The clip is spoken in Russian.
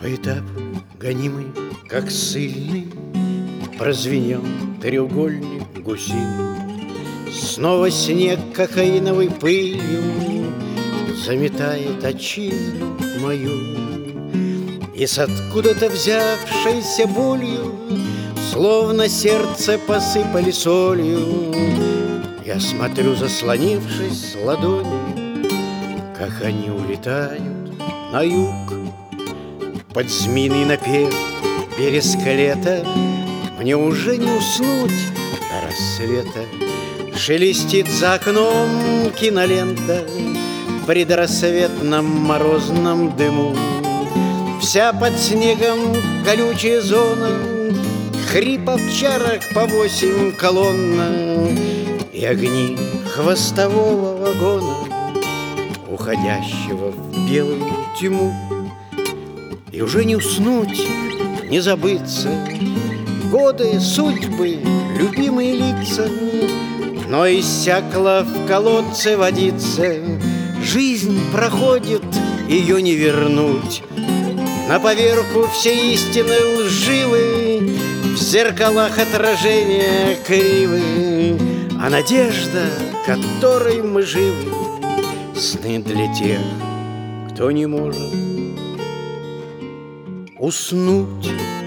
По этапу гонимый, как ссыльный, прозвенел треугольник гусиный. Снова снег кокаиновой пылью заметает отчизну мою. И с откуда-то взявшейся болью, словно сердце посыпали солью, я смотрю, заслонившись ладонью, как они улетают на юг. Под змеиный напев вереска лета мне уже не уснуть до рассвета. Шелестит за окном кинолента в предрассветном морозном дыму. Вся под снегом колючая зона, хрип овчарок по 8 колонна и огни хвостового вагона, уходящего в белую тьму. И уже не уснуть, не забыться, годы, судьбы, любимые лица. Но иссякла в колодце водица, жизнь проходит, ее не вернуть. На поверку все истины лживы, в зеркалах отражения кривы, а надежда, которой мы живы, сны для тех, кто не может уснуть.